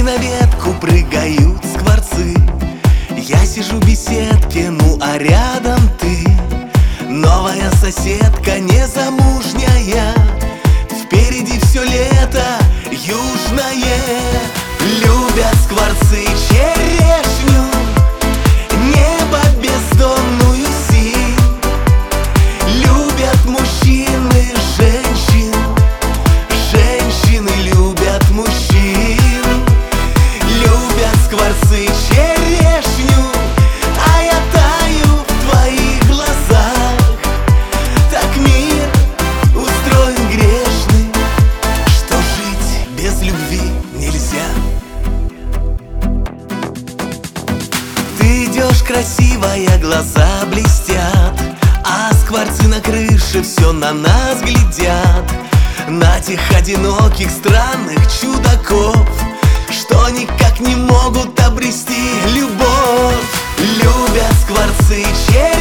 на ветку прыгают скворцы. Я сижу в беседке, ну а рядом ты. Новая соседка, незамужняя. Впереди все лето южное. Любят скворцы черешню, небо бездонную синь. Любят мужчины женщин, женщины любят мужчин. Любят скворцы черешню, а я таю в твоих глазах. Так мир устроен грешный, что жить без любви нельзя. Ты идешь красивая, глаза блестят, а скворцы на крыше все на нас глядят. На тех одиноких странных чудаков, что никак не могут обрести любовь. Любят скворцы